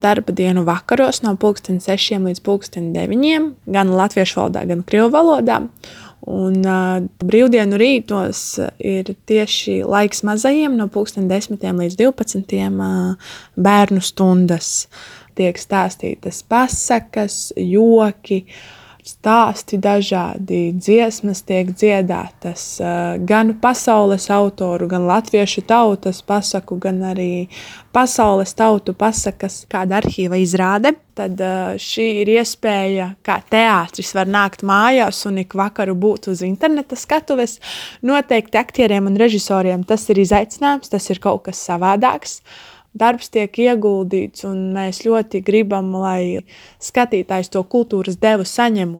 darba dienu vakaros no 6 līdz 9, gan latviešu valodā, gan krievu valodā. Un brīvdienu rītos ir tieši laiks mazajiem no 10 līdz 12 bērnu stundas. Tiek stāstītas pasakas, joki, stāsti dažādi, dziesmas tiek dziedātas gan pasaules autoru, gan latviešu tautas pasaku, gan arī pasaules tautu pasakas, kāda arhīva izrāde. Tad šī ir iespēja, kā teātris var nākt mājās un ik vakaru būt uz interneta skatuves. Noteikti aktieriem un režisoriem tas ir izaicinājums, tas ir kaut kas savādāks. Darbs tiek ieguldīts, un mēs ļoti gribam, lai skatītājs to kultūras devu saņem.